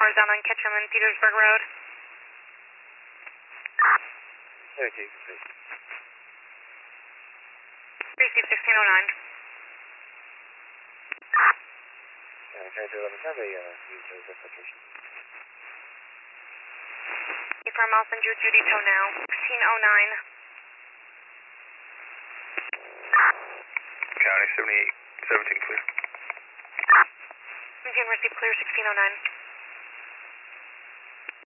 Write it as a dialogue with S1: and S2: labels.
S1: cars down on Ketchum and Petersburg Road.
S2: Okay, great.
S1: Receive 1609.
S2: Try to 11, have a user location.
S1: From I'll send you a Judy tow now. 1609.
S3: County 78, 17 clear.
S1: 17 receive clear 1609.